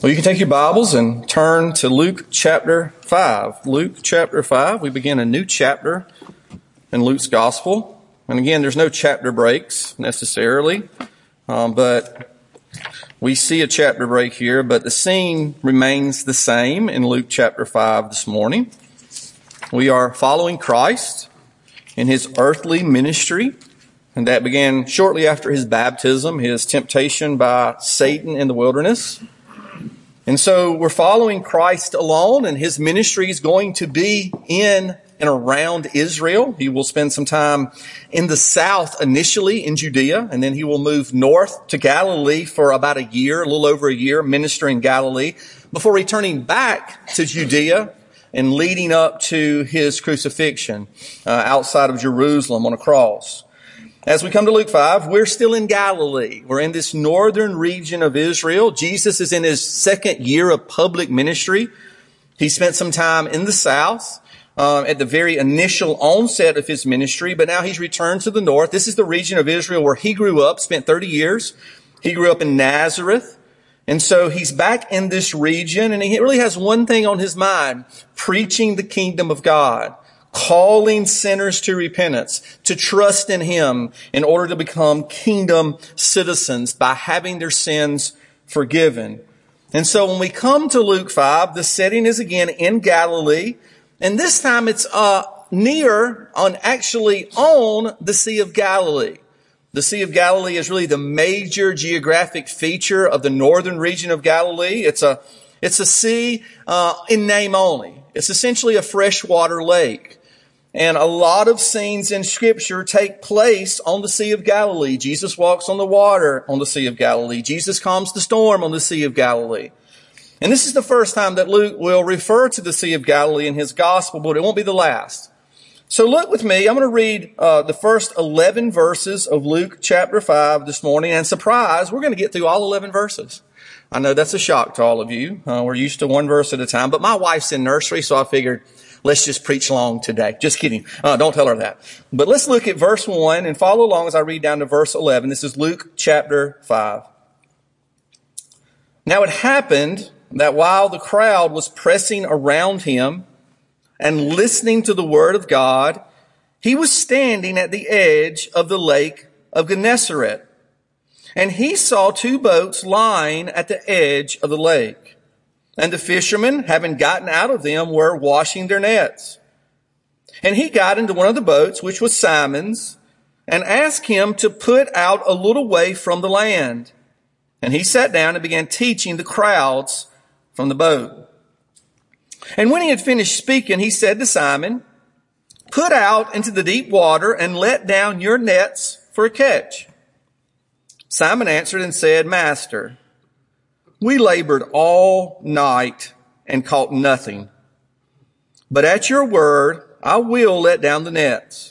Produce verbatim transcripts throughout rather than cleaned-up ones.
Well, you can take your Bibles and turn to Luke chapter five. Luke chapter five, we begin a new chapter in Luke's gospel. And again, there's no chapter breaks necessarily, um, but we see a chapter break here, but the scene remains the same in Luke chapter five this morning. We are following Christ in his earthly ministry, and that began shortly after his baptism, his temptation by Satan in the wilderness. And so we're following Christ alone, and his ministry is going to be in and around Israel. He will spend some time in the south initially in Judea, and then he will move north to Galilee for about a year, a little over a year, ministering Galilee, before returning back to Judea and leading up to his crucifixion uh, outside of Jerusalem on a cross. As we come to Luke five, we're still in Galilee. We're in this northern region of Israel. Jesus is in his second year of public ministry. He spent some time in the south um, at the very initial onset of his ministry, but now he's returned to the north. This is the region of Israel where he grew up, spent thirty years. He grew up in Nazareth. And so he's back in this region, and he really has one thing on his mind: preaching the kingdom of God, calling sinners to repentance, to trust in him in order to become kingdom citizens by having their sins forgiven. And so when we come to Luke five, the setting is again in Galilee, and this time it's uh, near, on actually on the Sea of Galilee. The Sea of Galilee is really the major geographic feature of the northern region of Galilee. It's a it's a sea uh, in name only. It's essentially a freshwater lake. And a lot of scenes in Scripture take place on the Sea of Galilee. Jesus walks on the water on the Sea of Galilee. Jesus calms the storm on the Sea of Galilee. And this is the first time that Luke will refer to the Sea of Galilee in his gospel, but it won't be the last. So look with me. I'm going to read uh, the first eleven verses of Luke chapter five this morning. And surprise, we're going to get through all eleven verses. I know that's a shock to all of you. Uh, we're used to one verse at a time. But my wife's in nursery, so I figured let's just preach long today. Just kidding. Uh, don't tell her that. But let's look at verse one and follow along as I read down to verse eleven. This is Luke chapter five. Now it happened that while the crowd was pressing around him and listening to the word of God, he was standing at the edge of the lake of Gennesaret. And he saw two boats lying at the edge of the lake. And the fishermen, having gotten out of them, were washing their nets. And he got into one of the boats, which was Simon's, and asked him to put out a little way from the land. And he sat down and began teaching the crowds from the boat. And when he had finished speaking, he said to Simon, "Put out into the deep water and let down your nets for a catch." Simon answered and said, "Master, we labored all night and caught nothing. But at your word, I will let down the nets."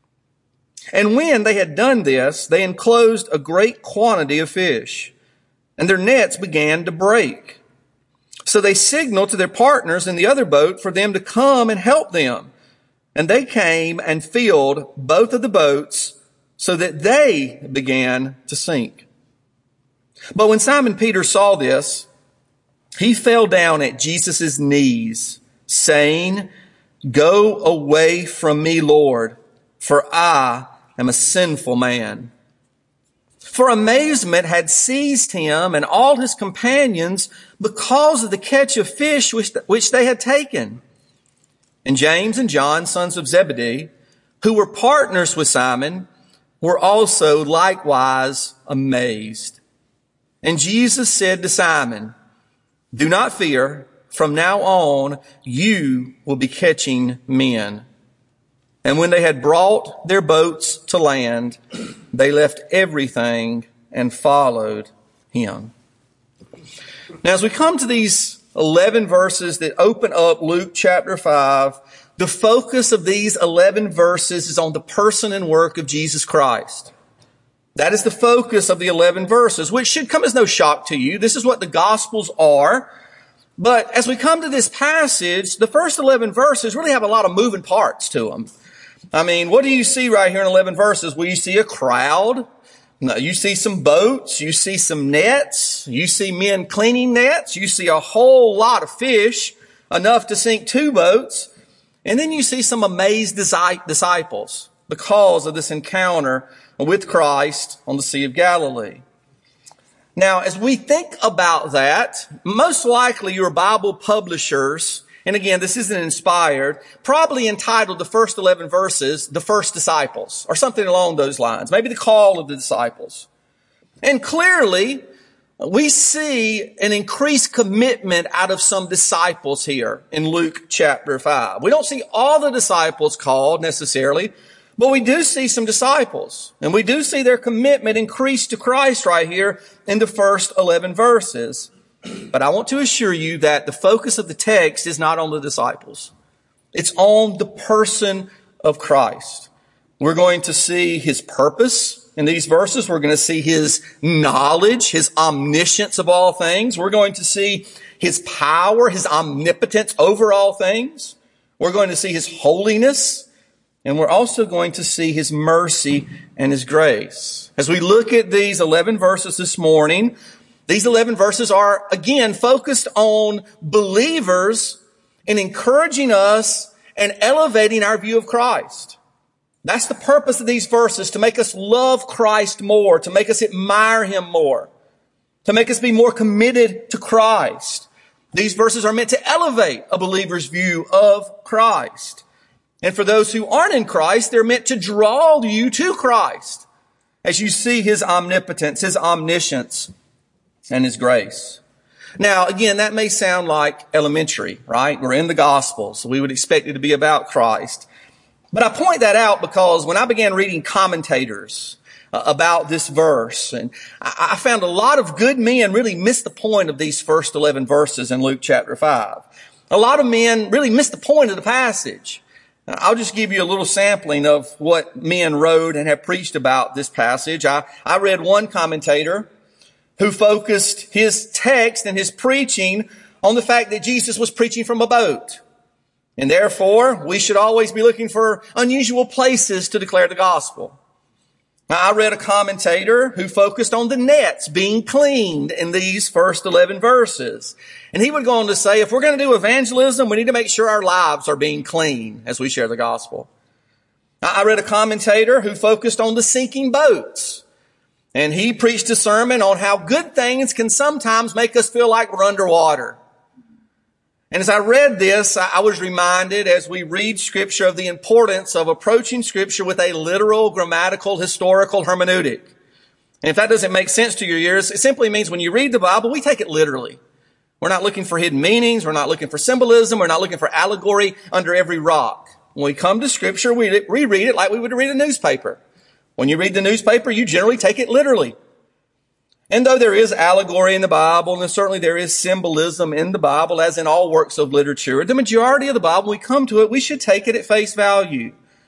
And when they had done this, they enclosed a great quantity of fish, and their nets began to break. So they signaled to their partners in the other boat for them to come and help them. And they came and filled both of the boats so that they began to sink. But when Simon Peter saw this, he fell down at Jesus' knees, saying, "Go away from me, Lord, for I am a sinful man." For amazement had seized him and all his companions because of the catch of fish which, which they had taken. And James and John, sons of Zebedee, who were partners with Simon, were also likewise amazed. And Jesus said to Simon, "Do not fear. From now on, you will be catching men." And when they had brought their boats to land, they left everything and followed him. Now, as we come to these eleven verses that open up Luke chapter five, the focus of these eleven verses is on the person and work of Jesus Christ. That is the focus of the eleven verses, which should come as no shock to you. This is what the Gospels are. But as we come to this passage, the first eleven verses really have a lot of moving parts to them. I mean, what do you see right here in eleven verses? Well, you see a crowd. Now, you see some boats, you see some nets, you see men cleaning nets, you see a whole lot of fish, enough to sink two boats, and then you see some amazed disciples because of this encounter with Christ on the Sea of Galilee. Now, as we think about that, most likely your Bible publishers, and again, this isn't inspired, probably entitled the first eleven verses, The First Disciples, or something along those lines. Maybe the call of the disciples. And clearly, we see an increased commitment out of some disciples here in Luke chapter five. We don't see all the disciples called necessarily, but we do see some disciples. And we do see their commitment increased to Christ right here in the first eleven verses. But I want to assure you that the focus of the text is not on the disciples. It's on the person of Christ. We're going to see his purpose in these verses. We're going to see his knowledge, his omniscience of all things. We're going to see his power, his omnipotence over all things. We're going to see his holiness. And we're also going to see his mercy and his grace. As we look at these eleven verses this morning, these eleven verses are, again, focused on believers and encouraging us and elevating our view of Christ. That's the purpose of these verses, to make us love Christ more, to make us admire him more, to make us be more committed to Christ. These verses are meant to elevate a believer's view of Christ. And for those who aren't in Christ, they're meant to draw you to Christ as you see his omnipotence, his omniscience, and his grace. Now, again, that may sound like elementary, right? We're in the Gospels, so we would expect it to be about Christ. But I point that out because when I began reading commentators uh, about this verse, and I, I found a lot of good men really miss the point of these first eleven verses in Luke chapter five. A lot of men really miss the point of the passage. Now, I'll just give you a little sampling of what men wrote and have preached about this passage. I, I read one commentator who focused his text and his preaching on the fact that Jesus was preaching from a boat. And therefore, we should always be looking for unusual places to declare the gospel. Now, I read a commentator who focused on the nets being cleaned in these first eleven verses. And he would go on to say, if we're going to do evangelism, we need to make sure our lives are being clean as we share the gospel. Now, I read a commentator who focused on the sinking boats. And he preached a sermon on how good things can sometimes make us feel like we're underwater. And as I read this, I was reminded as we read Scripture of the importance of approaching Scripture with a literal, grammatical, historical hermeneutic. And if that doesn't make sense to your ears, it simply means when you read the Bible, we take it literally. We're not looking for hidden meanings. We're not looking for symbolism. We're not looking for allegory under every rock. When we come to Scripture, we reread it like we would read a newspaper. When you read the newspaper, you generally take it literally. And though there is allegory in the Bible, and certainly there is symbolism in the Bible, as in all works of literature, the majority of the Bible, when we come to it, we should take it at face value.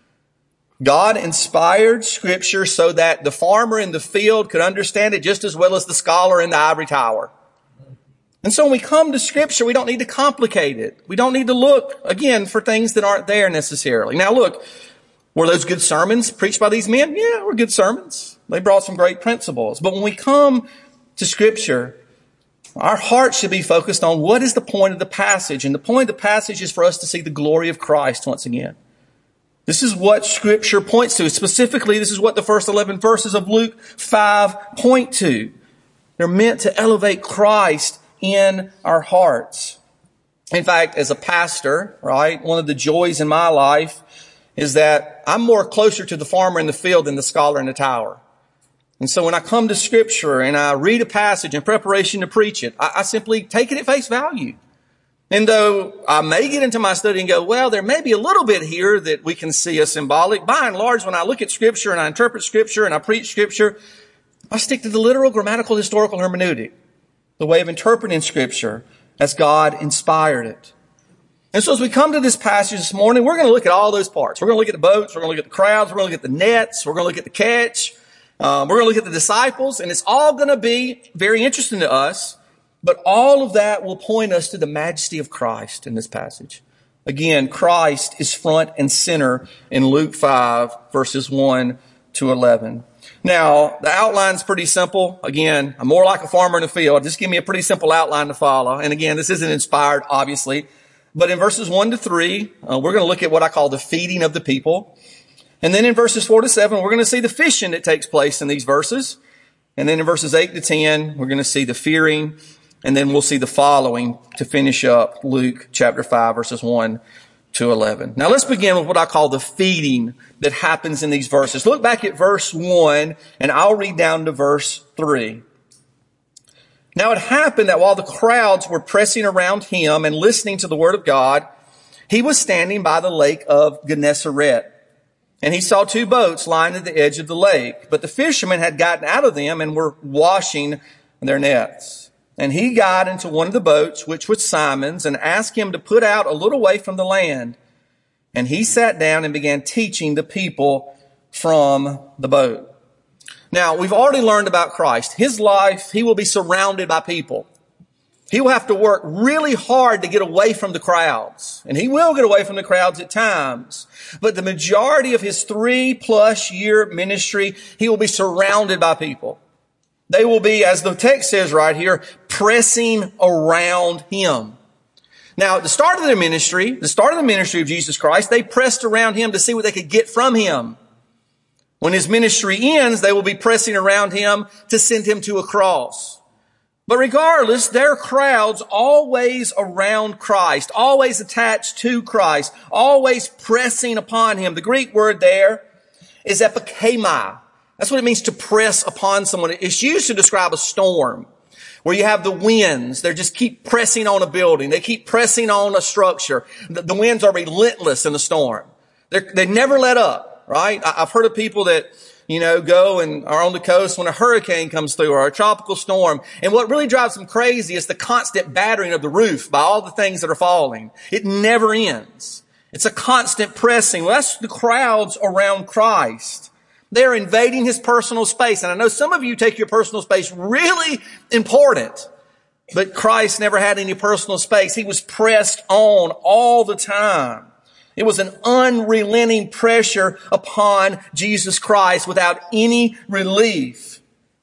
God inspired Scripture so that the farmer in the field could understand it just as well as the scholar in the ivory tower. And so when we come to Scripture, we don't need to complicate it. We don't need to look, again, for things that aren't there necessarily. Now look, were those good sermons preached by these men? Yeah, were good sermons. They brought some great principles. But when we come to Scripture, our hearts should be focused on what is the point of the passage. And the point of the passage is for us to see the glory of Christ once again. This is what Scripture points to. Specifically, this is what the first eleven verses of Luke five point to. They're meant to elevate Christ in our hearts. In fact, as a pastor, right, one of the joys in my life is that I'm more closer to the farmer in the field than the scholar in the tower. And so when I come to Scripture and I read a passage in preparation to preach it, I, I simply take it at face value. And though I may get into my study and go, well, there may be a little bit here that we can see as symbolic, by and large, when I look at Scripture and I interpret Scripture and I preach Scripture, I stick to the literal, grammatical, historical hermeneutic, the way of interpreting Scripture as God inspired it. And so as we come to this passage this morning, we're going to look at all those parts. We're going to look at the boats. We're going to look at the crowds. We're going to look at the nets. We're going to look at the catch. Um, we're going to look at the disciples. And it's all going to be very interesting to us. But all of that will point us to the majesty of Christ in this passage. Again, Christ is front and center in Luke five, verses one to eleven. Now, the outline's pretty simple. Again, I'm more like a farmer in the field. Just give me a pretty simple outline to follow. And again, this isn't inspired, obviously. But in verses one to three, uh, we're going to look at what I call the feeding of the people. And then in verses four to seven, we're going to see the fishing that takes place in these verses. And then in verses eight to ten, we're going to see the fearing. And then we'll see the following to finish up Luke chapter five, verses one to eleven. Now let's begin with what I call the feeding that happens in these verses. Look back at verse one, and I'll read down to verse three. Now it happened that while the crowds were pressing around him and listening to the word of God, he was standing by the lake of Gennesaret. And he saw two boats lying at the edge of the lake, but the fishermen had gotten out of them and were washing their nets. And he got into one of the boats, which was Simon's, and asked him to put out a little way from the land. And he sat down and began teaching the people from the boat. Now, we've already learned about Christ. His life, he will be surrounded by people. He will have to work really hard to get away from the crowds. And he will get away from the crowds at times. But the majority of his three plus year ministry, he will be surrounded by people. They will be, as the text says right here, pressing around him. Now, at the start of their ministry, the start of the ministry of Jesus Christ, they pressed around him to see what they could get from him. When his ministry ends, they will be pressing around him to send him to a cross. But regardless, there are crowds always around Christ, always attached to Christ, always pressing upon him. The Greek word there is epikemai. That's what it means to press upon someone. It's used to describe a storm where you have the winds. They just keep pressing on a building. They keep pressing on a structure. The, the winds are relentless in the storm. They're, they never let up, right? I, I've heard of people that, you know, go and are on the coast when a hurricane comes through or a tropical storm. And what really drives them crazy is the constant battering of the roof by all the things that are falling. It never ends. It's a constant pressing. Well, that's the crowds around Christ. They're invading his personal space. And I know some of you take your personal space really important, but Christ never had any personal space. He was pressed on all the time. It was an unrelenting pressure upon Jesus Christ without any relief.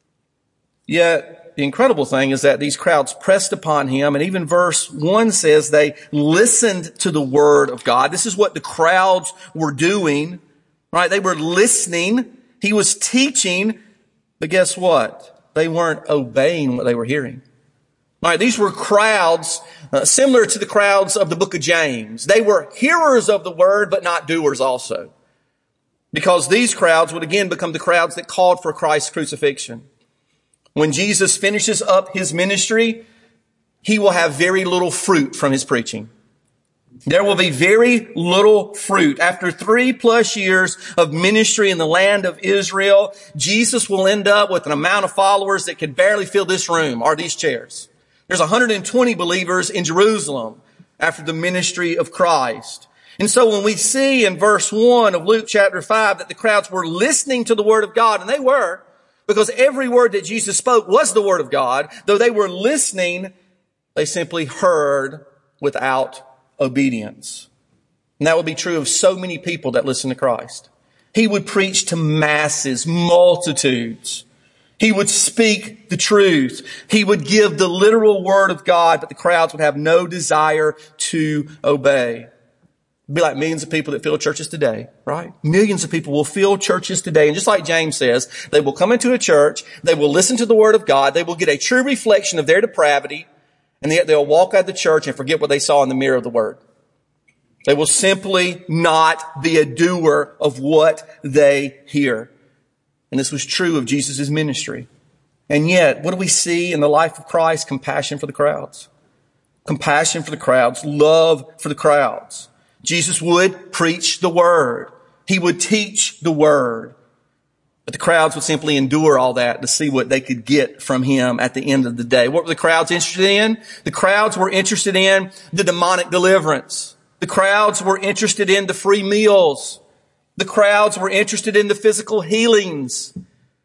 Yet the incredible thing is that these crowds pressed upon him, and even verse one says they listened to the word of God. This is what the crowds were doing, right? They were listening. He was teaching, but guess what? They weren't obeying what they were hearing. All right, these were crowds uh, similar to the crowds of the book of James. They were hearers of the word, but not doers also. Because these crowds would again become the crowds that called for Christ's crucifixion. When Jesus finishes up his ministry, he will have very little fruit from his preaching. There will be very little fruit. After three plus years of ministry in the land of Israel, Jesus will end up with an amount of followers that could barely fill this room or these chairs. There's one hundred twenty believers in Jerusalem after the ministry of Christ. And so when we see in verse one of Luke chapter five that the crowds were listening to the word of God, and they were, because every word that Jesus spoke was the word of God, though they were listening, they simply heard without obedience. And that would be true of so many people that listen to Christ. He would preach to masses, multitudes. He would speak the truth. He would give the literal word of God, but the crowds would have no desire to obey. It'd be like millions of people that fill churches today, right? Millions of people will fill churches today. And just like James says, they will come into a church, they will listen to the word of God, they will get a true reflection of their depravity, and yet they'll walk out of the church and forget what they saw in the mirror of the word. They will simply not be a doer of what they hear. And this was true of Jesus' ministry. And yet, what do we see in the life of Christ? Compassion for the crowds. Compassion for the crowds. Love for the crowds. Jesus would preach the word. He would teach the word. But the crowds would simply endure all that to see what they could get from him at the end of the day. What were the crowds interested in? The crowds were interested in the demonic deliverance. The crowds were interested in the free meals. The crowds were interested in the physical healings.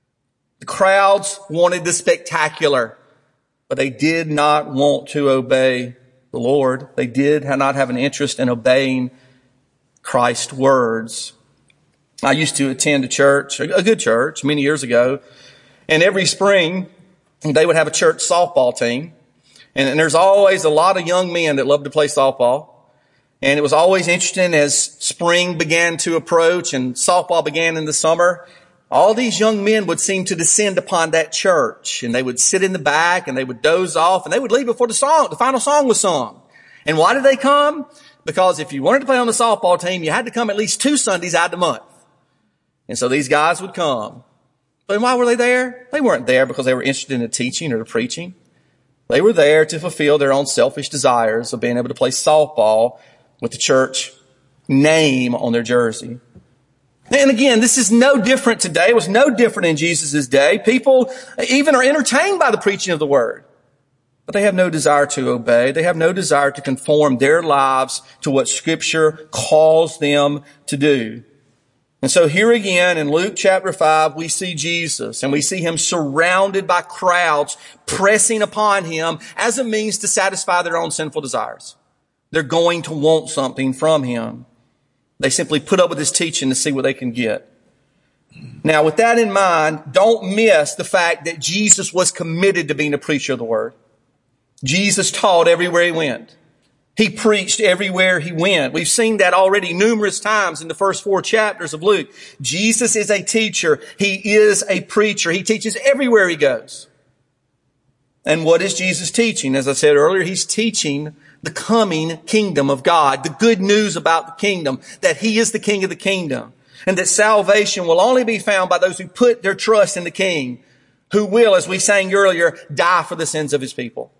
The crowds wanted the spectacular, but they did not want to obey the Lord. They did not have an interest in obeying Christ's words. I used to attend a church, a good church, many years ago, and every spring they would have a church softball team. And, and there's always a lot of young men that love to play softball. And it was always interesting as spring began to approach and softball began in the summer. All these young men would seem to descend upon that church, and they would sit in the back and they would doze off and they would leave before the song, the final song was sung. And why did they come? Because if you wanted to play on the softball team, you had to come at least two Sundays out of the month. And so these guys would come. But why were they there? They weren't there because they were interested in the teaching or the preaching. They were there to fulfill their own selfish desires of being able to play softball with the church name on their jersey. And again, this is no different today. It was no different in Jesus' day. People even are entertained by the preaching of the word, but they have no desire to obey. They have no desire to conform their lives to what Scripture calls them to do. And so here again in Luke chapter five, we see Jesus, and we see him surrounded by crowds pressing upon him as a means to satisfy their own sinful desires. They're going to want something from him. They simply put up with his teaching to see what they can get. Now, with that in mind, don't miss the fact that Jesus was committed to being a preacher of the word. Jesus taught everywhere he went. He preached everywhere he went. We've seen that already numerous times in the first four chapters of Luke. Jesus is a teacher. He is a preacher. He teaches everywhere he goes. And what is Jesus teaching? As I said earlier, he's teaching the coming kingdom of God, the good news about the kingdom, that he is the king of the kingdom, and that salvation will only be found by those who put their trust in the king, who will, as we sang earlier, die for the sins of his people.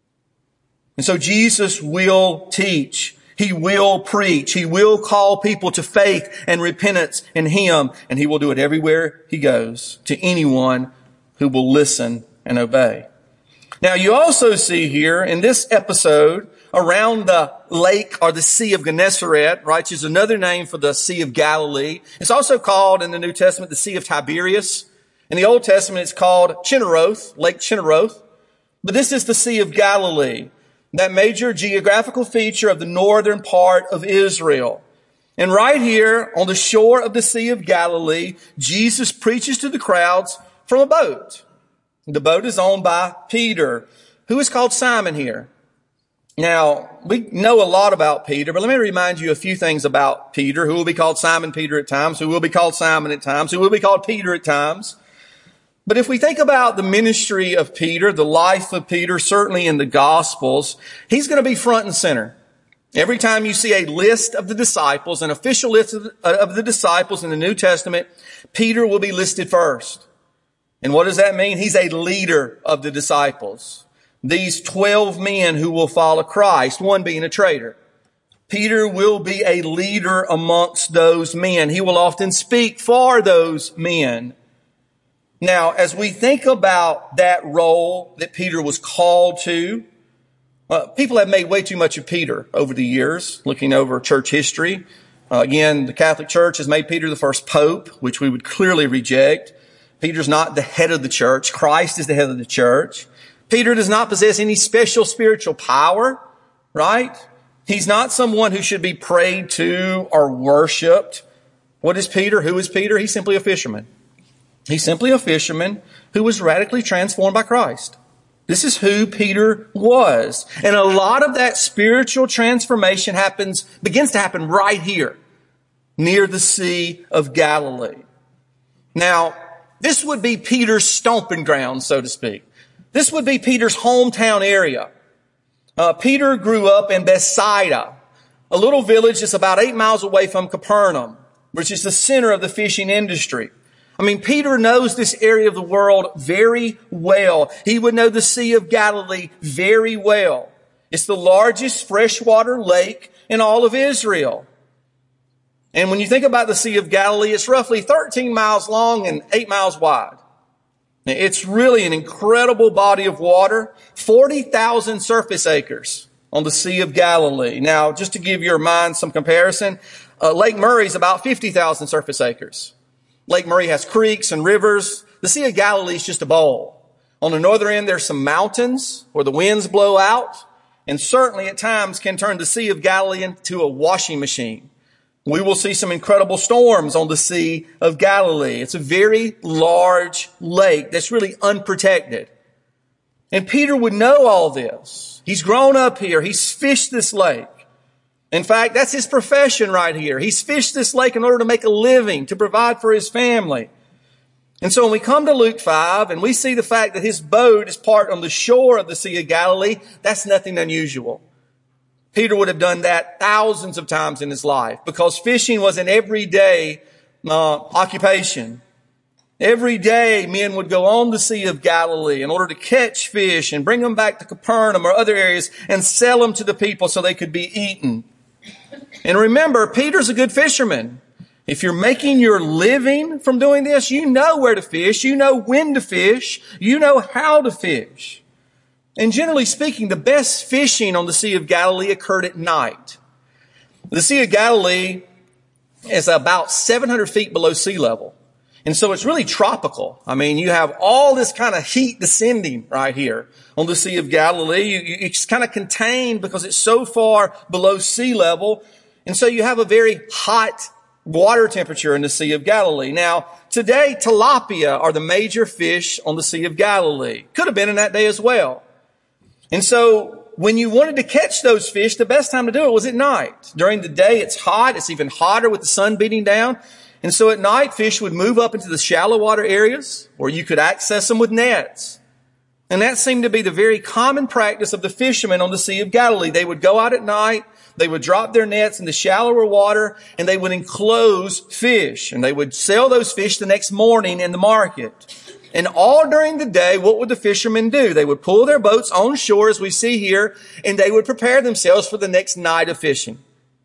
And so Jesus will teach. He will preach. He will call people to faith and repentance in him, and he will do it everywhere he goes to anyone who will listen and obey. Now, you also see here in this episode around the lake or the Sea of Gennesaret, right, which is another name for the Sea of Galilee. It's also called in the New Testament the Sea of Tiberias. In the Old Testament, it's called Chinneroth, Lake Chinneroth. But this is the Sea of Galilee, that major geographical feature of the northern part of Israel. And right here on the shore of the Sea of Galilee, Jesus preaches to the crowds from a boat. The boat is owned by Peter, who is called Simon here. Now, we know a lot about Peter, but let me remind you a few things about Peter, who will be called Simon Peter at times, who will be called Simon at times, who will be called Peter at times. But if we think about the ministry of Peter, the life of Peter, certainly in the Gospels, he's going to be front and center. Every time you see a list of the disciples, an official list of the, of the disciples in the New Testament, Peter will be listed first. And what does that mean? He's a leader of the disciples. These twelve men who will follow Christ, one being a traitor. Peter will be a leader amongst those men. He will often speak for those men. Now, as we think about that role that Peter was called to, uh, people have made way too much of Peter over the years, looking over church history. Uh, again, the Catholic Church has made Peter the first pope, which we would clearly reject. Peter's not the head of the church. Christ is the head of the church. Peter does not possess any special spiritual power, right? He's not someone who should be prayed to or worshiped. What is Peter? Who is Peter? He's simply a fisherman. He's simply a fisherman who was radically transformed by Christ. This is who Peter was. And a lot of that spiritual transformation happens, begins to happen right here, near the Sea of Galilee. Now, this would be Peter's stomping ground, so to speak. This would be Peter's hometown area. Uh, Peter grew up in Bethsaida, a little village that's about eight miles away from Capernaum, which is the center of the fishing industry. I mean, Peter knows this area of the world very well. He would know the Sea of Galilee very well. It's the largest freshwater lake in all of Israel. And when you think about the Sea of Galilee, it's roughly thirteen miles long and eight miles wide. It's really an incredible body of water, forty thousand surface acres on the Sea of Galilee. Now, just to give your mind some comparison, uh, Lake Murray is about fifty thousand surface acres. Lake Murray has creeks and rivers. The Sea of Galilee is just a bowl. On the northern end, there's some mountains where the winds blow out, and certainly at times can turn the Sea of Galilee into a washing machine. We will see some incredible storms on the Sea of Galilee. It's a very large lake that's really unprotected. And Peter would know all this. He's grown up here. He's fished this lake. In fact, that's his profession right here. He's fished this lake in order to make a living, to provide for his family. And so when we come to Luke five and we see the fact that his boat is parked on the shore of the Sea of Galilee, that's nothing unusual. Peter would have done that thousands of times in his life because fishing was an everyday uh, occupation. Every day men would go on the Sea of Galilee in order to catch fish and bring them back to Capernaum or other areas and sell them to the people so they could be eaten. And remember, Peter's a good fisherman. If you're making your living from doing this, you know where to fish, you know when to fish, you know how to fish. And generally speaking, the best fishing on the Sea of Galilee occurred at night. The Sea of Galilee is about seven hundred feet below sea level. And so it's really tropical. I mean, you have all this kind of heat descending right here on the Sea of Galilee. You, you, it's kind of contained because it's so far below sea level. And so you have a very hot water temperature in the Sea of Galilee. Now, today, tilapia are the major fish on the Sea of Galilee. Could have been in that day as well. And so when you wanted to catch those fish, the best time to do it was at night. During the day, it's hot. It's even hotter with the sun beating down. And so at night, fish would move up into the shallow water areas where you could access them with nets. And that seemed to be the very common practice of the fishermen on the Sea of Galilee. They would go out at night, they would drop their nets in the shallower water, and they would enclose fish. And they would sell those fish the next morning in the market. And all during the day, what would the fishermen do? They would pull their boats on shore, as we see here, and they would prepare themselves for the next night of fishing.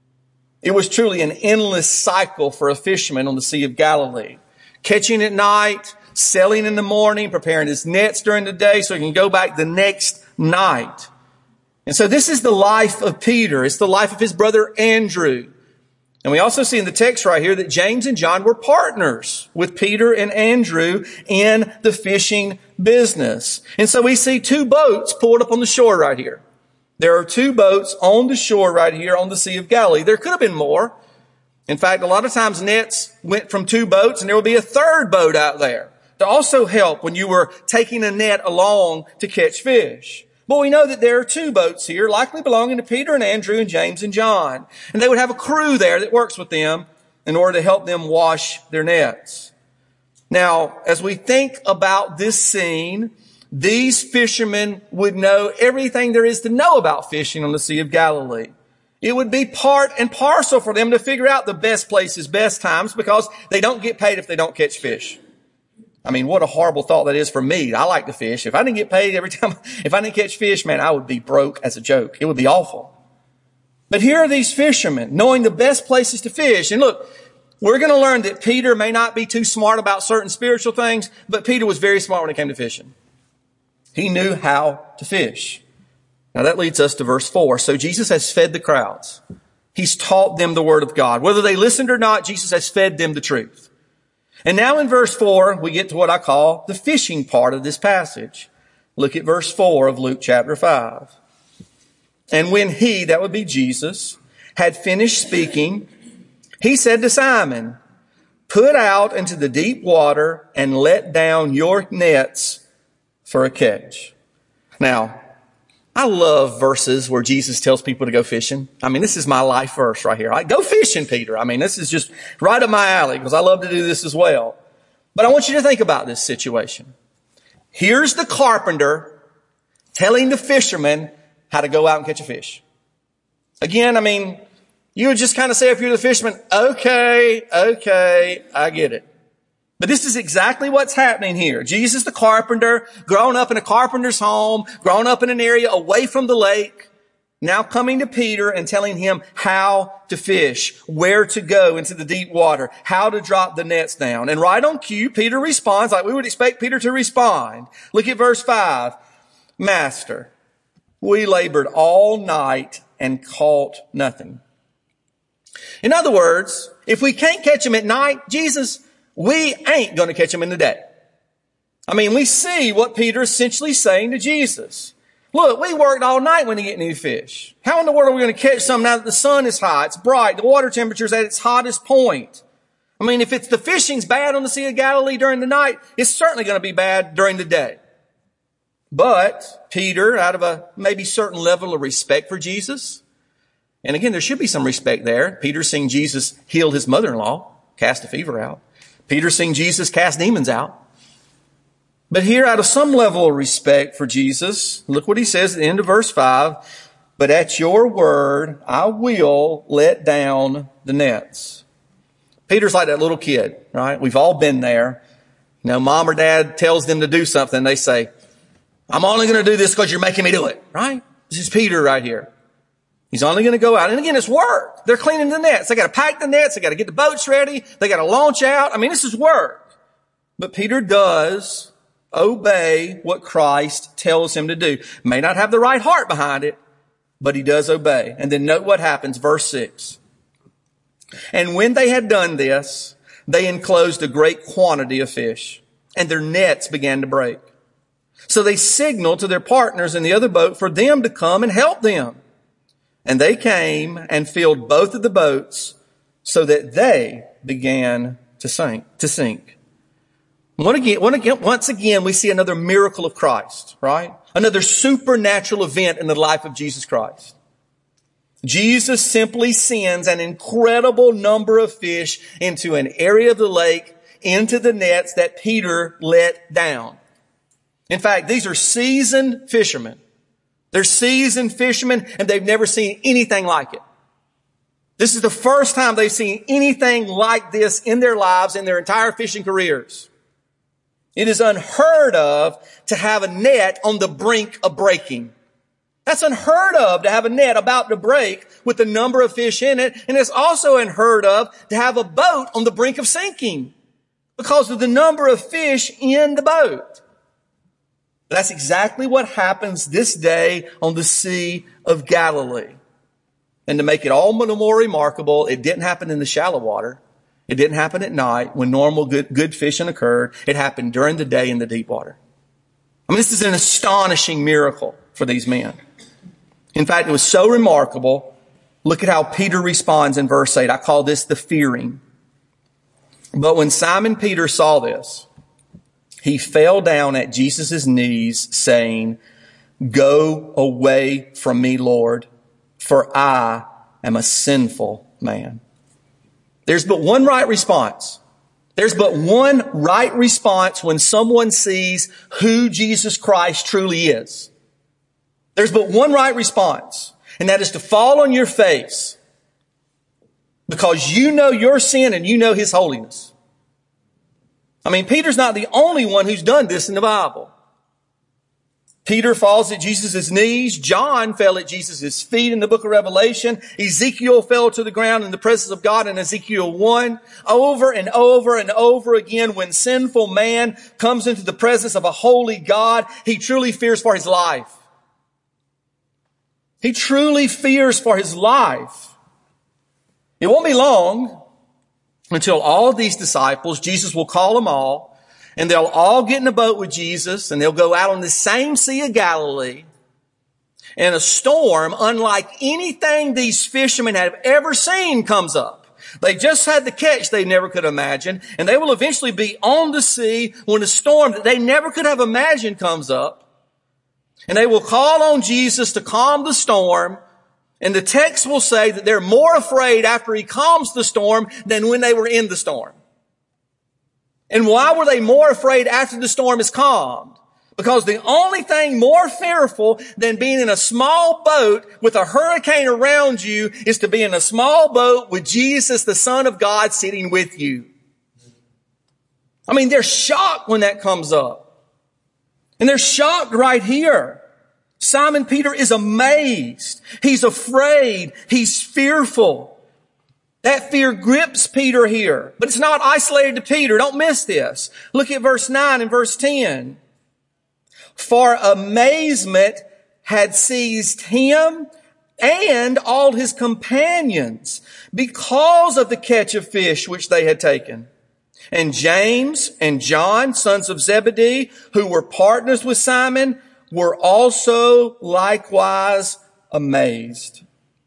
It was truly an endless cycle for a fisherman on the Sea of Galilee. Catching at night, selling in the morning, preparing his nets during the day so he can go back the next night. And so this is the life of Peter. It's the life of his brother Andrew. And we also see in the text right here that James and John were partners with Peter and Andrew in the fishing business. And so we see two boats pulled up on the shore right here. There are two boats on the shore right here on the Sea of Galilee. There could have been more. In fact, a lot of times nets went from two boats and there would be a third boat out there to also help when you were taking a net along to catch fish. But we know that there are two boats here, likely belonging to Peter and Andrew and James and John. And they would have a crew there that works with them in order to help them wash their nets. Now, as we think about this scene, these fishermen would know everything there is to know about fishing on the Sea of Galilee. It would be part and parcel for them to figure out the best places, best times, because they don't get paid if they don't catch fish. I mean, what a horrible thought that is for me. I like to fish. If I didn't get paid every time, if I didn't catch fish, man, I would be broke as a joke. It would be awful. But here are these fishermen knowing the best places to fish. And look, we're going to learn that Peter may not be too smart about certain spiritual things, but Peter was very smart when it came to fishing. He knew how to fish. Now that leads us to verse four. So Jesus has fed the crowds. He's taught them the word of God. Whether they listened or not, Jesus has fed them the truth. And now in verse four, we get to what I call the fishing part of this passage. Look at verse four of Luke chapter five. And when he, that would be Jesus, had finished speaking, he said to Simon, "Put out into the deep water and let down your nets for a catch." Now, I love verses where Jesus tells people to go fishing. I mean, this is my life verse right here. I go fishing, Peter. I mean, this is just right up my alley because I love to do this as well. But I want you to think about this situation. Here's the carpenter telling the fisherman how to go out and catch a fish. Again, I mean, you would just kind of say if you're the fisherman, okay, okay, I get it. But this is exactly what's happening here. Jesus, the carpenter, grown up in a carpenter's home, grown up in an area away from the lake, now coming to Peter and telling him how to fish, where to go into the deep water, how to drop the nets down. And right on cue, Peter responds like we would expect Peter to respond. Look at verse five. "Master, we labored all night and caught nothing." In other words, if we can't catch them at night, Jesus, we ain't going to catch them in the day. I mean, we see what Peter is essentially saying to Jesus. Look, we worked all night when we get any fish. How in the world are we going to catch some now that the sun is high, it's bright, the water temperature is at its hottest point? I mean, if it's the fishing's bad on the Sea of Galilee during the night, it's certainly going to be bad during the day. But Peter, out of a maybe certain level of respect for Jesus, and again, there should be some respect there. Peter seeing Jesus heal his mother-in-law, cast a fever out. Peter seeing Jesus cast demons out. But here, out of some level of respect for Jesus, look what he says at the end of verse five. But at your word, I will let down the nets. Peter's like that little kid, right? We've all been there. You know, mom or dad tells them to do something. They say, I'm only going to do this because you're making me do it, right? This is Peter right here. He's only going to go out. And again, it's work. They're cleaning the nets. They got to pack the nets. They got to get the boats ready. They got to launch out. I mean, this is work. But Peter does obey what Christ tells him to do. May not have the right heart behind it, but he does obey. And then note what happens, verse six. And when they had done this, they enclosed a great quantity of fish, and their nets began to break. So they signaled to their partners in the other boat for them to come and help them. And they came and filled both of the boats so that they began to sink, to sink. Once again, once again, we see another miracle of Christ, right? Another supernatural event in the life of Jesus Christ. Jesus simply sends an incredible number of fish into an area of the lake, into the nets that Peter let down. In fact, these are seasoned fishermen. They're seasoned fishermen, and they've never seen anything like it. This is the first time they've seen anything like this in their lives, in their entire fishing careers. It is unheard of to have a net on the brink of breaking. That's unheard of to have a net about to break with a number of fish in it. And it's also unheard of to have a boat on the brink of sinking because of the number of fish in the boat. That's exactly what happens this day on the Sea of Galilee. And to make it all the more remarkable, it didn't happen in the shallow water. It didn't happen at night when normal good, good fishing occurred. It happened during the day in the deep water. I mean, this is an astonishing miracle for these men. In fact, it was so remarkable. Look at how Peter responds in verse eight. I call this the fearing. But when Simon Peter saw this, he fell down at Jesus' knees saying, Go away from me, Lord, for I am a sinful man. There's but one right response. There's but one right response when someone sees who Jesus Christ truly is. There's but one right response, and that is to fall on your face because you know your sin and you know His holiness. I mean, Peter's not the only one who's done this in the Bible. Peter falls at Jesus' knees. John fell at Jesus' feet in the book of Revelation. Ezekiel fell to the ground in the presence of God in Ezekiel one. Over and over and over again, when sinful man comes into the presence of a holy God, he truly fears for his life. He truly fears for his life. It won't be long until all of these disciples, Jesus will call them all, and they'll all get in a boat with Jesus, and they'll go out on the same Sea of Galilee. And a storm, unlike anything these fishermen have ever seen, comes up. They just had the catch they never could imagine, and they will eventually be on the sea when a storm that they never could have imagined comes up. And they will call on Jesus to calm the storm. And the text will say that they're more afraid after He calms the storm than when they were in the storm. And why were they more afraid after the storm is calmed? Because the only thing more fearful than being in a small boat with a hurricane around you is to be in a small boat with Jesus, the Son of God, sitting with you. I mean, they're shocked when that comes up. And they're shocked right here. Simon Peter is amazed. He's afraid. He's fearful. That fear grips Peter here. But it's not isolated to Peter. Don't miss this. Look at verse nine and verse ten. For amazement had seized him and all his companions because of the catch of fish which they had taken. And James and John, sons of Zebedee, who were partners with Simon, were also likewise amazed.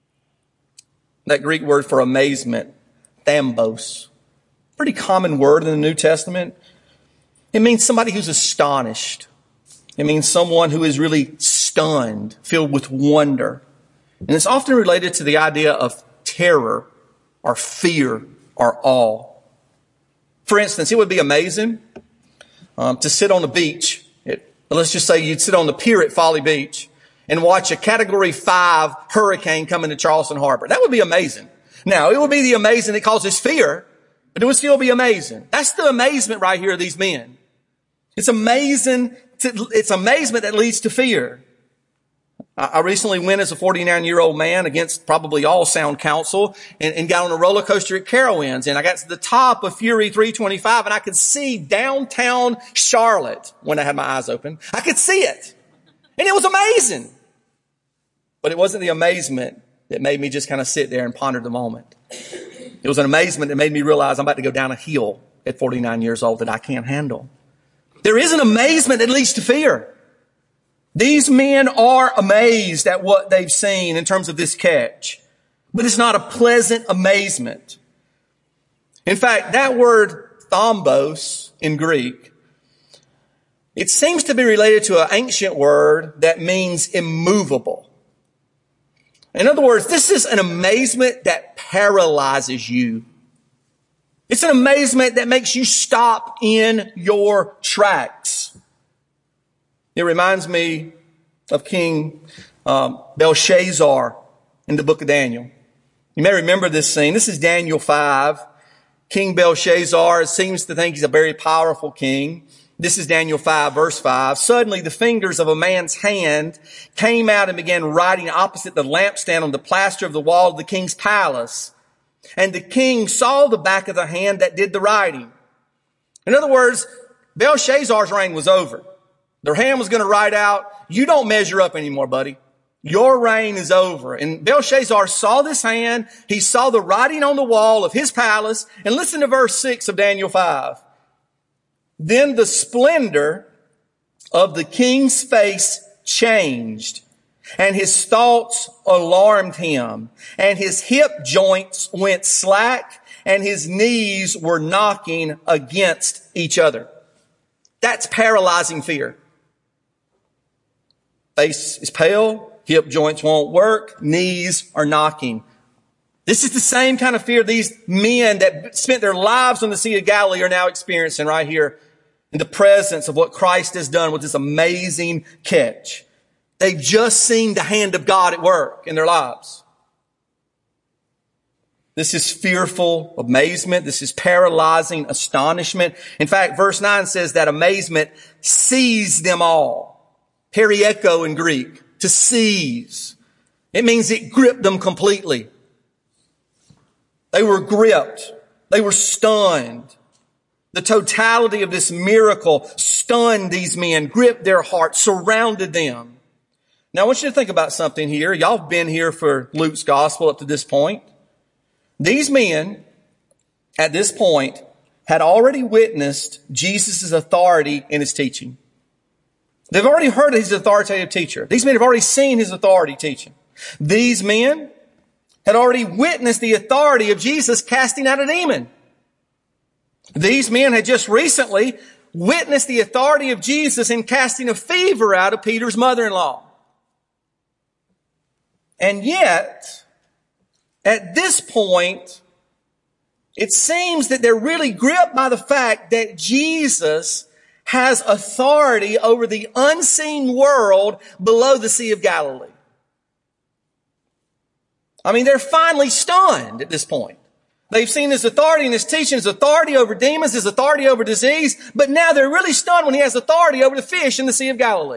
That Greek word for amazement, thambos, pretty common word in the New Testament. It means somebody who's astonished. It means someone who is really stunned, filled with wonder. And it's often related to the idea of terror or fear or awe. For instance, it would be amazing um, to sit on the beach. It, let's just say you'd sit on the pier at Folly Beach and watch a Category five hurricane come into Charleston Harbor. That would be amazing. Now, it would be the amazing that causes fear, but it would still be amazing. That's the amazement right here of these men. It's amazing. To, it's amazement that leads to fear. I recently went as a forty-nine-year-old man against probably all sound counsel and, and got on a roller coaster at Carowinds. And I got to the top of Fury three twenty-five and I could see downtown Charlotte when I had my eyes open. I could see it. And it was amazing. But it wasn't the amazement that made me just kind of sit there and ponder the moment. It was an amazement that made me realize I'm about to go down a hill at forty-nine years old that I can't handle. There is an amazement that leads to fear. These men are amazed at what they've seen in terms of this catch. But it's not a pleasant amazement. In fact, that word thambos in Greek, it seems to be related to an ancient word that means immovable. In other words, this is an amazement that paralyzes you. It's an amazement that makes you stop in your tracks. It reminds me of King um, Belshazzar in the book of Daniel. You may remember this scene. This is Daniel five. King Belshazzar seems to think he's a very powerful king. This is Daniel five, verse five. Suddenly the fingers of a man's hand came out and began writing opposite the lampstand on the plaster of the wall of the king's palace. And the king saw the back of the hand that did the writing. In other words, Belshazzar's reign was over. Their hand was going to write out, you don't measure up anymore, buddy. Your reign is over. And Belshazzar saw this hand. He saw the writing on the wall of his palace. And listen to verse six of Daniel five. Then the splendor of the king's face changed, and his thoughts alarmed him, and his hip joints went slack, and his knees were knocking against each other. That's paralyzing fear. Face is pale, hip joints won't work, knees are knocking. This is the same kind of fear these men that spent their lives on the Sea of Galilee are now experiencing right here in the presence of what Christ has done with this amazing catch. They've just seen the hand of God at work in their lives. This is fearful amazement. This is paralyzing astonishment. In fact, verse nine says that amazement seized them all. Perieko in Greek, to seize. It means it gripped them completely. They were gripped. They were stunned. The totality of this miracle stunned these men, gripped their hearts, surrounded them. Now I want you to think about something here. Y'all have been here for Luke's gospel up to this point. These men, at this point, had already witnessed Jesus' authority in his teaching. They've already heard he's an authoritative teacher. These men have already seen his authority teaching. These men had already witnessed the authority of Jesus casting out a demon. These men had just recently witnessed the authority of Jesus in casting a fever out of Peter's mother-in-law. And yet, at this point, it seems that they're really gripped by the fact that Jesus has authority over the unseen world below the Sea of Galilee. I mean, they're finally stunned at this point. They've seen his authority and his teaching, his authority over demons, his authority over disease, but now they're really stunned when he has authority over the fish in the Sea of Galilee.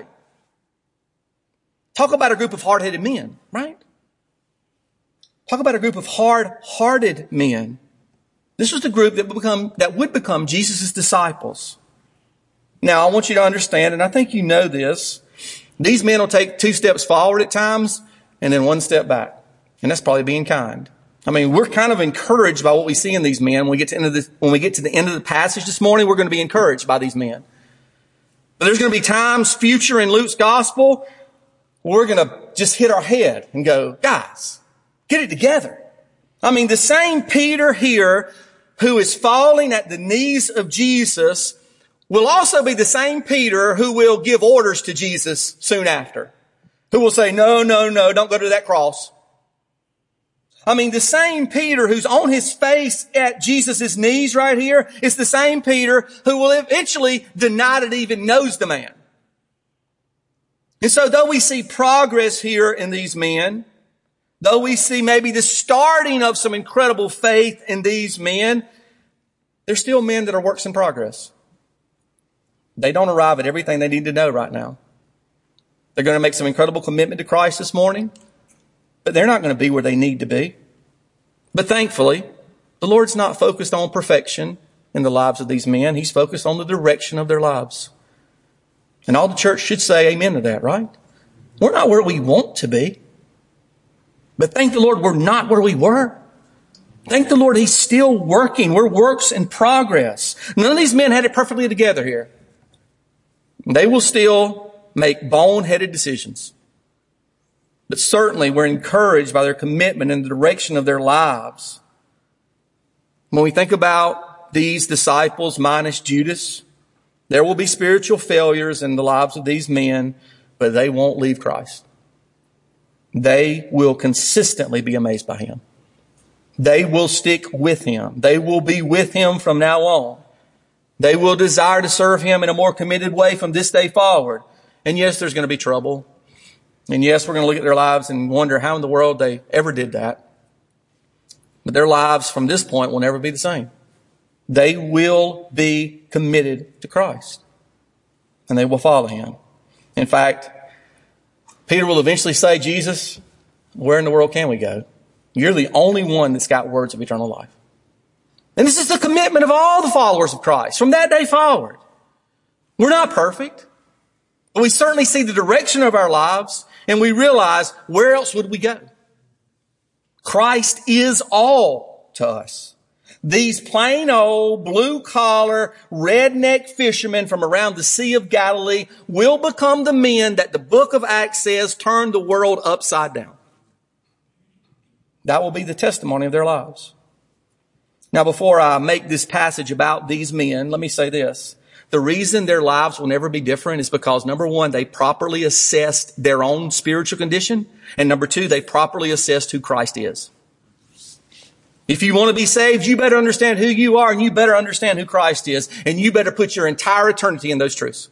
Talk about a group of hard-headed men, right? Talk about a group of hard-hearted men. This was the group that would become, that would become Jesus' disciples. Now, I want you to understand, and I think you know this, these men will take two steps forward at times and then one step back. And that's probably being kind. I mean, we're kind of encouraged by what we see in these men. When we get to, end of this, when we get to the end of the passage this morning, we're going to be encouraged by these men. But there's going to be times future in Luke's gospel where we're going to just hit our head and go, guys, get it together. I mean, the same Peter here who is falling at the knees of Jesus will also be the same Peter who will give orders to Jesus soon after. Who will say, no, no, no, don't go to that cross. I mean, the same Peter who's on his face at Jesus' knees right here is the same Peter who will eventually deny that he even knows the man. And so though we see progress here in these men, though we see maybe the starting of some incredible faith in these men, they're still men that are works in progress. They don't arrive at everything they need to know right now. They're going to make some incredible commitment to Christ this morning, but they're not going to be where they need to be. But thankfully, the Lord's not focused on perfection in the lives of these men. He's focused on the direction of their lives. And all the church should say amen to that, right? We're not where we want to be. But thank the Lord, we're not where we were. Thank the Lord, He's still working. We're works in progress. None of these men had it perfectly together here. They will still make boneheaded decisions. But certainly we're encouraged by their commitment and the direction of their lives. When we think about these disciples minus Judas, there will be spiritual failures in the lives of these men, but they won't leave Christ. They will consistently be amazed by Him. They will stick with Him. They will be with Him from now on. They will desire to serve Him in a more committed way from this day forward. And yes, there's going to be trouble. And yes, we're going to look at their lives and wonder how in the world they ever did that. But their lives from this point will never be the same. They will be committed to Christ. And they will follow Him. In fact, Peter will eventually say, Jesus, where in the world can we go? You're the only one that's got words of eternal life. And this is the commitment of all the followers of Christ from that day forward. We're not perfect, but we certainly see the direction of our lives and we realize, where else would we go? Christ is all to us. These plain old blue collar redneck fishermen from around the Sea of Galilee will become the men that the book of Acts says turned the world upside down. That will be the testimony of their lives. Now, before I make this passage about these men, let me say this. The reason their lives will never be different is because, number one, they properly assessed their own spiritual condition. And number two, they properly assessed who Christ is. If you want to be saved, you better understand who you are and you better understand who Christ is. And you better put your entire eternity in those truths.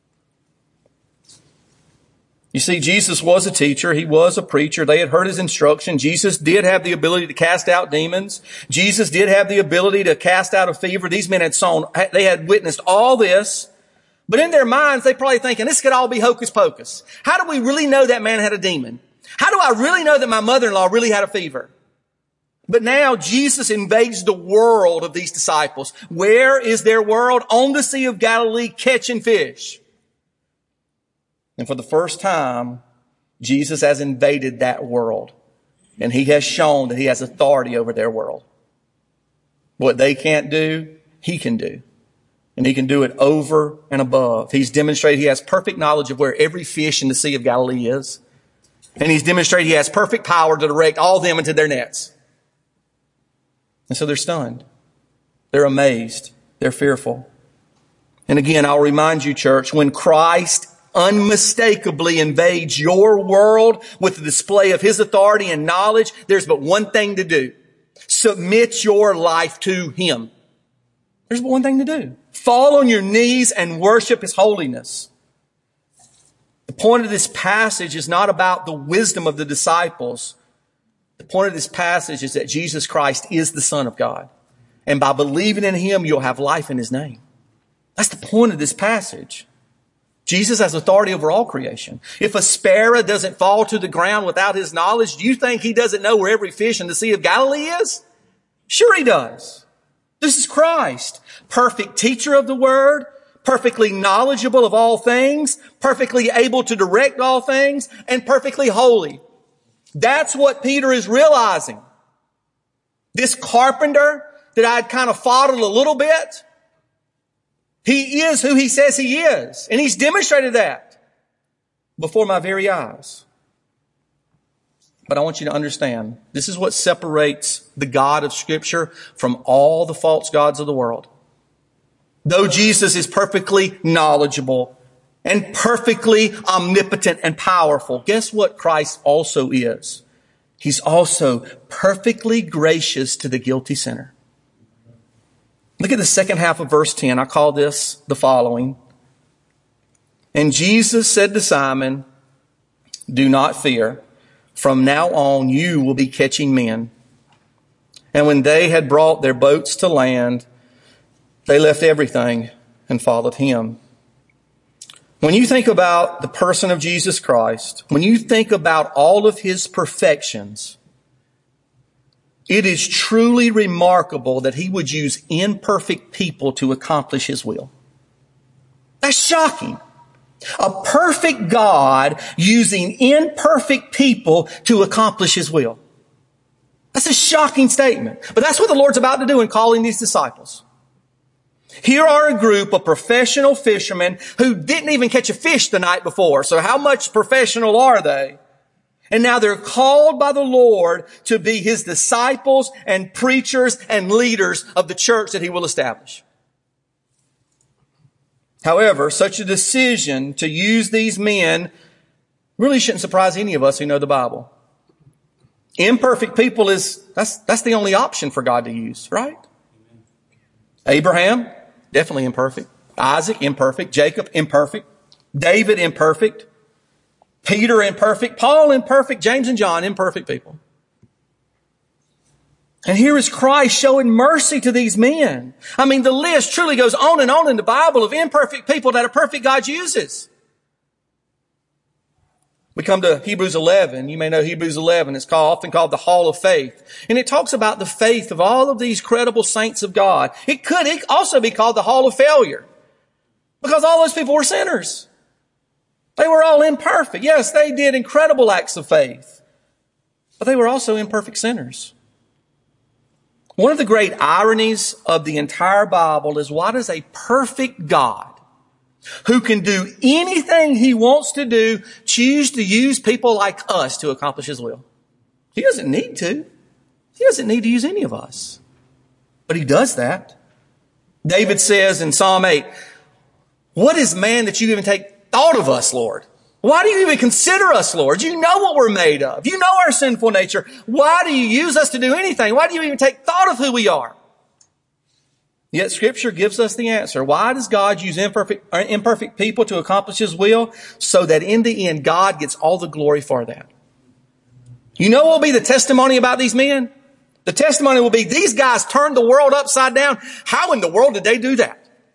You see, Jesus was a teacher. He was a preacher. They had heard His instruction. Jesus did have the ability to cast out demons. Jesus did have the ability to cast out a fever. These men had sown, they had witnessed all this. But in their minds, they probably thinking, this could all be hocus pocus. How do we really know that man had a demon? How do I really know that my mother-in-law really had a fever? But now Jesus invades the world of these disciples. Where is their world? On the Sea of Galilee, catching fish. And for the first time, Jesus has invaded that world. And He has shown that He has authority over their world. What they can't do, He can do. And He can do it over and above. He's demonstrated He has perfect knowledge of where every fish in the Sea of Galilee is. And He's demonstrated He has perfect power to direct all them into their nets. And so they're stunned. They're amazed. They're fearful. And again, I'll remind you, church, when Christ unmistakably invades your world with the display of His authority and knowledge, there's but one thing to do. Submit your life to Him. There's but one thing to do. Fall on your knees and worship His holiness. The point of this passage is not about the wisdom of the disciples. The point of this passage is that Jesus Christ is the Son of God. And by believing in Him, you'll have life in His name. That's the point of this passage. Jesus has authority over all creation. If a sparrow doesn't fall to the ground without His knowledge, do you think He doesn't know where every fish in the Sea of Galilee is? Sure He does. This is Christ, perfect teacher of the Word, perfectly knowledgeable of all things, perfectly able to direct all things, and perfectly holy. That's what Peter is realizing. This carpenter that I'd kind of fought a little bit, He is who he says he is. And he's demonstrated that before my very eyes. But I want you to understand, this is what separates the God of Scripture from all the false gods of the world. Though Jesus is perfectly knowledgeable and perfectly omnipotent and powerful, guess what Christ also is? He's also perfectly gracious to the guilty sinner. Look at the second half of verse ten. I call this the following. And Jesus said to Simon, do not fear. From now on, you will be catching men. And when they had brought their boats to land, they left everything and followed him. When you think about the person of Jesus Christ, when you think about all of his perfections, it is truly remarkable that he would use imperfect people to accomplish his will. That's shocking. A perfect God using imperfect people to accomplish his will. That's a shocking statement. But that's what the Lord's about to do in calling these disciples. Here are a group of professional fishermen who didn't even catch a fish the night before. So how much professional are they? And now they're called by the Lord to be his disciples and preachers and leaders of the church that he will establish. However, such a decision to use these men really shouldn't surprise any of us who know the Bible. Imperfect people is, that's, that's the only option for God to use, right? Abraham, definitely imperfect. Isaac, imperfect. Jacob, imperfect. David, imperfect. Peter, imperfect. Paul, imperfect. James and John, imperfect people. And here is Christ showing mercy to these men. I mean, the list truly goes on and on in the Bible of imperfect people that a perfect God uses. We come to Hebrews eleven. You may know Hebrews eleven. It's called, often called the Hall of Faith. And it talks about the faith of all of these credible saints of God. It could also be called the Hall of Failure. Because all those people were sinners. They were all imperfect. Yes, they did incredible acts of faith. But they were also imperfect sinners. One of the great ironies of the entire Bible is, why does a perfect God who can do anything he wants to do choose to use people like us to accomplish his will? He doesn't need to. He doesn't need to use any of us. But he does that. David says in Psalm eight, what is man that you even take thought of us, Lord? Why do you even consider us, Lord? You know what we're made of. You know our sinful nature. Why do you use us to do anything? Why do you even take thought of who we are? Yet Scripture gives us the answer. Why does God use imperfect, imperfect people to accomplish his will? So that in the end, God gets all the glory for that. You know what will be the testimony about these men? The testimony will be, these guys turned the world upside down. How in the world did they do that?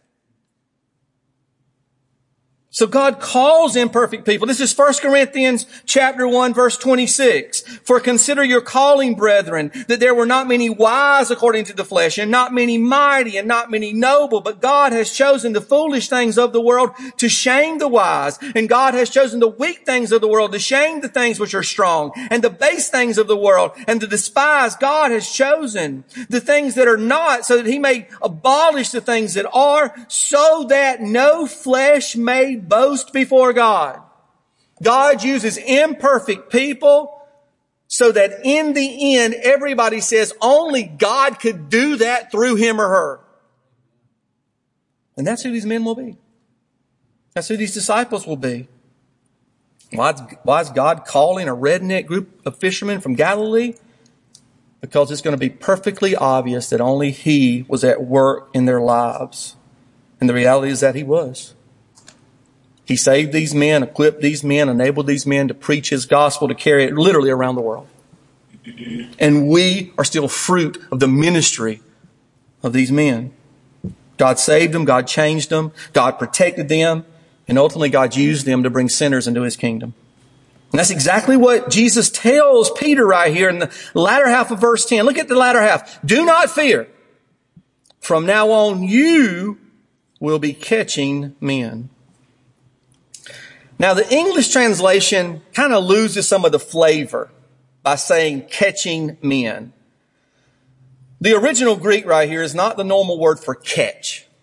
So God calls imperfect people. This is First Corinthians chapter one, verse twenty-six. For consider your calling, brethren, that there were not many wise according to the flesh, and not many mighty, and not many noble, but God has chosen the foolish things of the world to shame the wise, and God has chosen the weak things of the world to shame the things which are strong, and the base things of the world, and the despised God has chosen the things that are not, so that he may abolish the things that are, so that no flesh may boast before God. God uses imperfect people so that in the end, everybody says only God could do that through him or her. And that's who these men will be. That's who these disciples will be. Why is, why is God calling a redneck group of fishermen from Galilee? Because it's going to be perfectly obvious that only he was at work in their lives. And the reality is that he was. He saved these men, equipped these men, enabled these men to preach his gospel, to carry it literally around the world. And we are still fruit of the ministry of these men. God saved them, God changed them, God protected them, and ultimately God used them to bring sinners into his kingdom. And that's exactly what Jesus tells Peter right here in the latter half of verse ten. Look at the latter half. Do not fear. From now on, you will be catching men. Now, the English translation kind of loses some of the flavor by saying catching men. The original Greek right here is not the normal word for catch.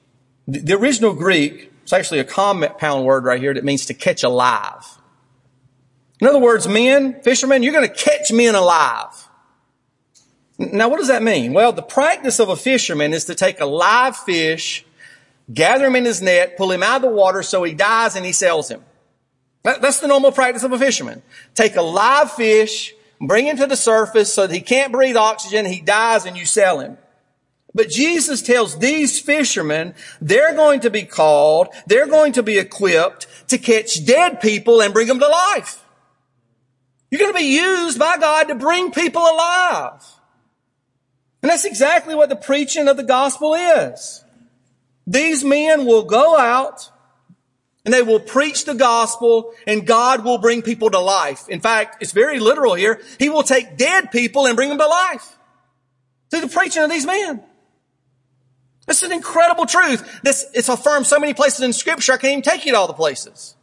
The, the original Greek, it's actually a compound word right here that means to catch alive. In other words, men, fishermen, you're going to catch men alive. Now, what does that mean? Well, the practice of a fisherman is to take a live fish, gather him in his net, pull him out of the water so he dies and he sells him. That, that's the normal practice of a fisherman. Take a live fish, bring him to the surface so that he can't breathe oxygen, he dies and you sell him. But Jesus tells these fishermen they're going to be called, they're going to be equipped to catch dead people and bring them to life. You're going to be used by God to bring people alive. And that's exactly what the preaching of the gospel is. These men will go out and they will preach the gospel and God will bring people to life. In fact, it's very literal here. He will take dead people and bring them to life through the preaching of these men. This is an incredible truth. This, it's affirmed so many places in Scripture, I can't even take you to all the places.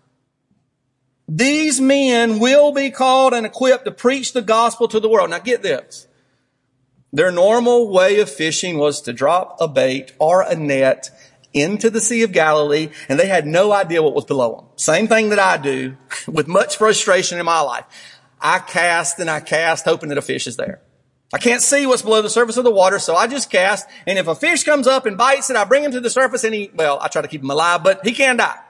These men will be called and equipped to preach the gospel to the world. Now get this. Their normal way of fishing was to drop a bait or a net into the Sea of Galilee, and they had no idea what was below them. Same thing that I do with much frustration in my life. I cast and I cast hoping that a fish is there. I can't see what's below the surface of the water, so I just cast, and if a fish comes up and bites it, I bring him to the surface and he, well, I try to keep him alive, but he can die.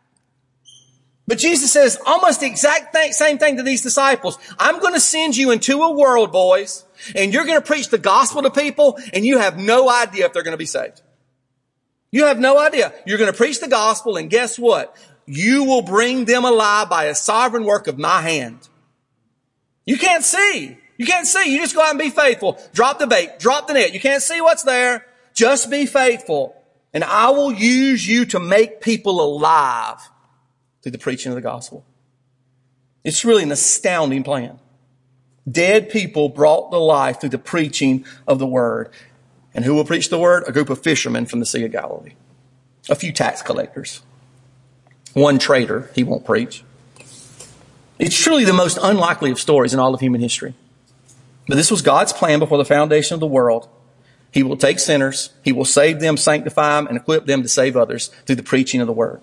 But Jesus says almost the exact thing, same thing to these disciples. I'm going to send you into a world, boys, and you're going to preach the gospel to people, and you have no idea if they're going to be saved. You have no idea. You're going to preach the gospel, and guess what? You will bring them alive by a sovereign work of my hand. You can't see. You can't see. You just go out and be faithful. Drop the bait. Drop the net. You can't see what's there. Just be faithful, and I will use you to make people alive through the preaching of the gospel. It's really an astounding plan. Dead people brought to life through the preaching of the word. And who will preach the word? A group of fishermen from the Sea of Galilee. A few tax collectors. One traitor, he won't preach. It's truly the most unlikely of stories in all of human history. But this was God's plan before the foundation of the world. He will take sinners, he will save them, sanctify them, and equip them to save others through the preaching of the word.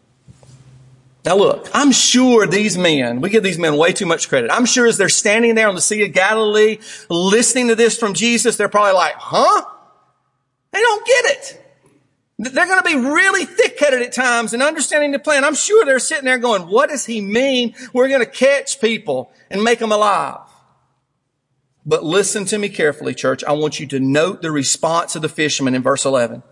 Now look, I'm sure these men, we give these men way too much credit. I'm sure as they're standing there on the Sea of Galilee, listening to this from Jesus, they're probably like, huh? They don't get it. They're going to be really thick-headed at times in understanding the plan. I'm sure they're sitting there going, what does he mean? We're going to catch people and make them alive. But listen to me carefully, church. I want you to note the response of the fishermen in verse eleven.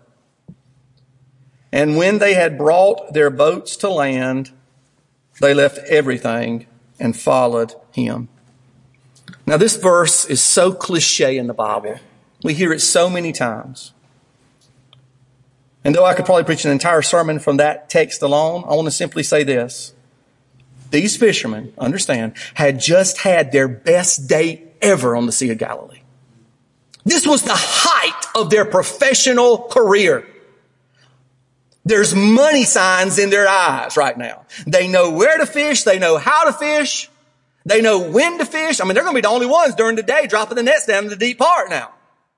And when they had brought their boats to land, they left everything and followed him. Now this verse is so cliche in the Bible. We hear it so many times. And though I could probably preach an entire sermon from that text alone, I want to simply say this. These fishermen, understand, had just had their best day ever on the Sea of Galilee. This was the height of their professional career. There's money signs in their eyes right now. They know where to fish. They know how to fish. They know when to fish. I mean, they're going to be the only ones during the day dropping the nets down in the deep part now.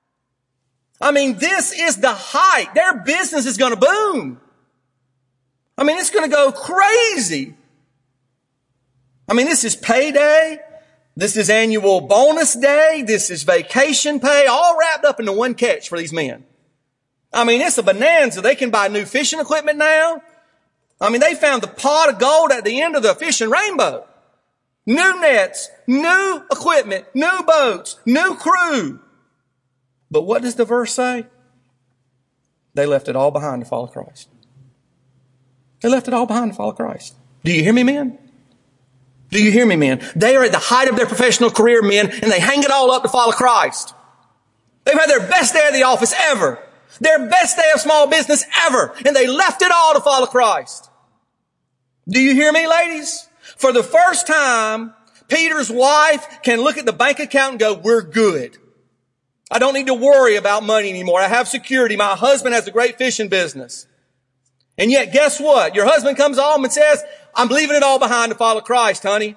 I mean, this is the height. Their business is going to boom. I mean, it's going to go crazy. I mean, this is payday. This is annual bonus day. This is vacation pay, all wrapped up into one catch for these men. I mean, it's a bonanza. They can buy new fishing equipment now. I mean, they found the pot of gold at the end of the fishing rainbow. New nets, new equipment, new boats, new crew. But what does the verse say? They left it all behind to follow Christ. They left it all behind to follow Christ. Do you hear me, men? Do you hear me, men? They are at the height of their professional career, men, and they hang it all up to follow Christ. They've had their best day of the office ever. Their best day of small business ever. And they left it all to follow Christ. Do you hear me, ladies? For the first time, Peter's wife can look at the bank account and go, we're good. I don't need to worry about money anymore. I have security. My husband has a great fishing business. And yet, guess what? Your husband comes home and says, I'm leaving it all behind to follow Christ, honey.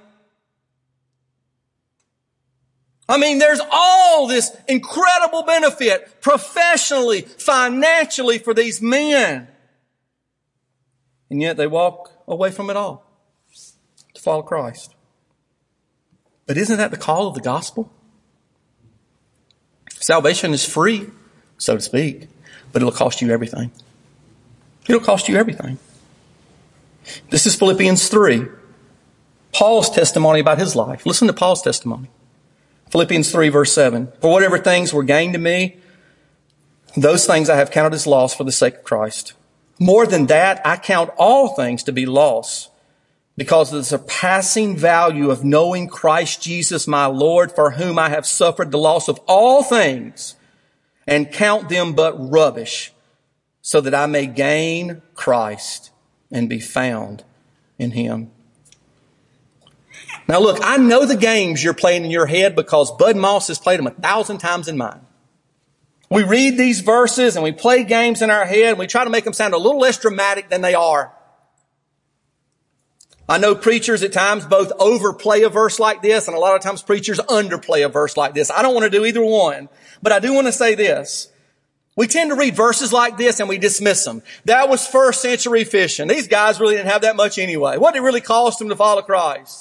I mean, there's all this incredible benefit professionally, financially for these men. And yet they walk away from it all to follow Christ. But isn't that the call of the gospel? Salvation is free, so to speak, but it'll cost you everything. It'll cost you everything. This is Philippians three. Paul's testimony about his life. Listen to Paul's testimony. Philippians three, verse seven. For whatever things were gained to me, those things I have counted as loss for the sake of Christ. More than that, I count all things to be loss because of the surpassing value of knowing Christ Jesus my Lord, for whom I have suffered the loss of all things and count them but rubbish, so that I may gain Christ and be found in him. Now look, I know the games you're playing in your head because Bud Moss has played them a thousand times in mine. We read these verses and we play games in our head and we try to make them sound a little less dramatic than they are. I know preachers at times both overplay a verse like this, and a lot of times preachers underplay a verse like this. I don't want to do either one, but I do want to say this. We tend to read verses like this and we dismiss them. That was first century fishing. These guys really didn't have that much anyway. What did it really cost them to follow Christ?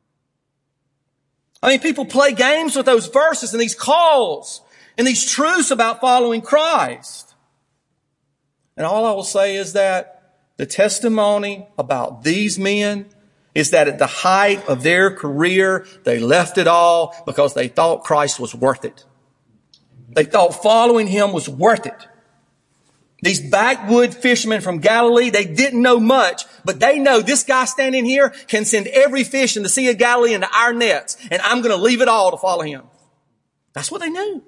I mean, people play games with those verses and these calls and these truths about following Christ. And all I will say is that the testimony about these men is that at the height of their career, they left it all because they thought Christ was worth it. They thought following him was worth it. These backwood fishermen from Galilee, they didn't know much, but they know this guy standing here can send every fish in the Sea of Galilee into our nets, and I'm going to leave it all to follow him. That's what they knew.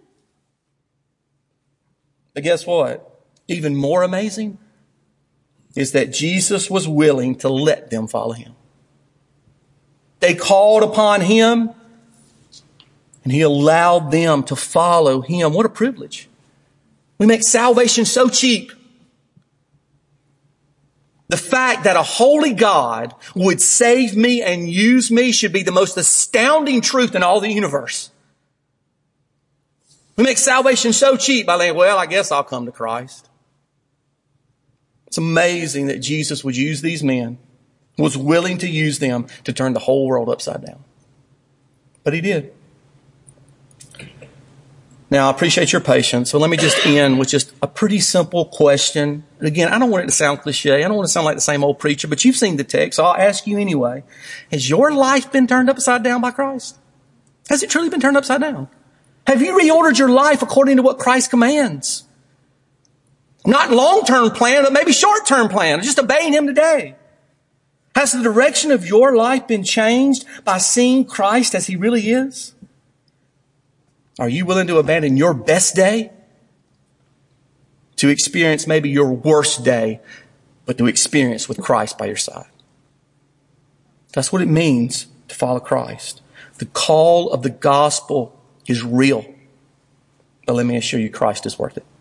But guess what? Even more amazing is that Jesus was willing to let them follow him. They called upon him, and he allowed them to follow him. What a privilege. We make salvation so cheap. The fact that a holy God would save me and use me should be the most astounding truth in all the universe. We make salvation so cheap by saying, well, I guess I'll come to Christ. It's amazing that Jesus would use these men, was willing to use them to turn the whole world upside down. But he did. Now, I appreciate your patience, so let me just end with just a pretty simple question. And again, I don't want it to sound cliche. I don't want to sound like the same old preacher, but you've seen the text, so I'll ask you anyway. Has your life been turned upside down by Christ? Has it truly been turned upside down? Have you reordered your life according to what Christ commands? Not long-term plan, but maybe short-term plan, just obeying him today. Has the direction of your life been changed by seeing Christ as he really is? Are you willing to abandon your best day to experience maybe your worst day, but to experience with Christ by your side? That's what it means to follow Christ. The call of the gospel is real. But let me assure you, Christ is worth it.